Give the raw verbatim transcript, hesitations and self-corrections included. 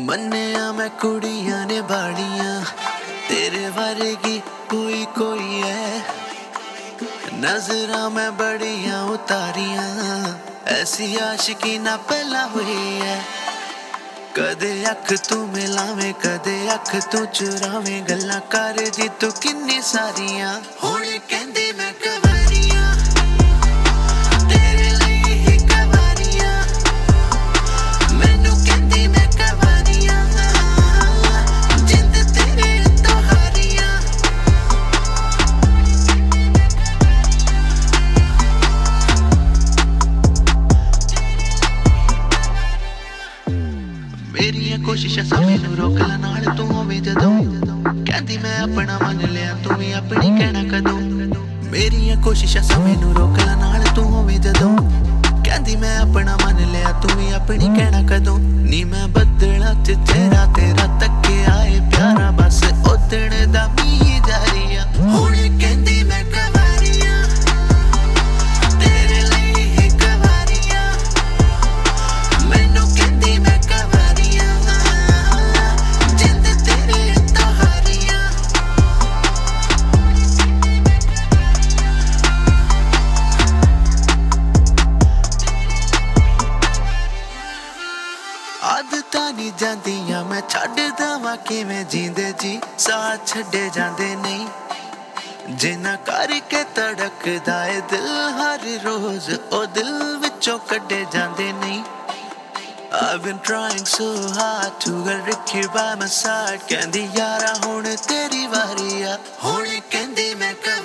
मन्निया मैं कुड़ियां ने बाड़ियां तेरे वर्गी कोई कोई है। नजरां मैं बड़ियां उतारियां ऐसी आशिकी ना पहला हुई है। कदे अख तू मिलावे कदे अख तू चुरावे गल्लां कर दी तू किन्नी सारियां। हुण कहंदी मैं कवारियां तेरे लिए ही कवारियां मैनू कहंदी मैं कवारियां जिंद तेरे तो हारियां। मेरियां कोशिशां सा मैनू रोक ला नाल तू होवे जदों कहंदी मैं अपना मन लिया तू भी अपनी कहना कदों। मेरियां कोशिशां सा मैनू रोक ला नाल तू होवे जदों कहंदी मैं अपना मन लिया तू भी अपनी कहना कदों। नी मैं बदला च चेहरा तेरा तके आए प्यारा बस उदण दा मी जारिया। हुण कहंदी मैं कवारियां तेरे लिए ही कवारियां मैनू कहंदी मैं कवारियां जिंद तेरे तो हारियां। आदतां नी जांदियां मैं छड्ड दवां किवें जींदे जी साथ छड्डे जांदे नहीं। जिन्ना करके तड़कदा ए दिल हर रोज ओ दिल विचों कड्डे जांदे नहीं। I've been trying so hard to get Ricky by my side कहंदी यारा हुण तेरी वारी आ। हुण कहंदी मैं